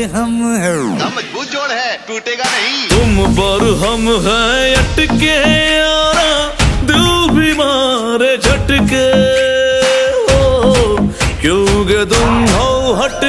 हम हैं। मजबूत जोड़ है, टूटेगा नहीं। तुम पर हम हैं अटके यारा, दिल भी मारे झटके हो, क्योंकि तुम हो हट